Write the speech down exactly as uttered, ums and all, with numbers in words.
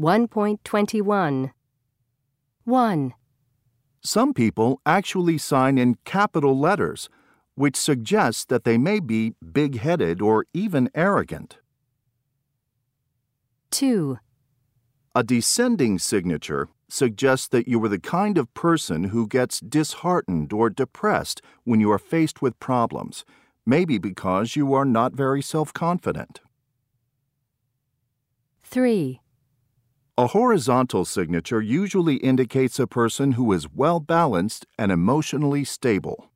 one point twenty-one. one. Some people actually sign in capital letters, which suggests that they may be big-headed or even arrogant. two. A descending signature suggests that you are the kind of person who gets disheartened or depressed when you are faced with problems, maybe because you are not very self-confident. three. A horizontal signature usually indicates a person who is well-balanced and emotionally stable.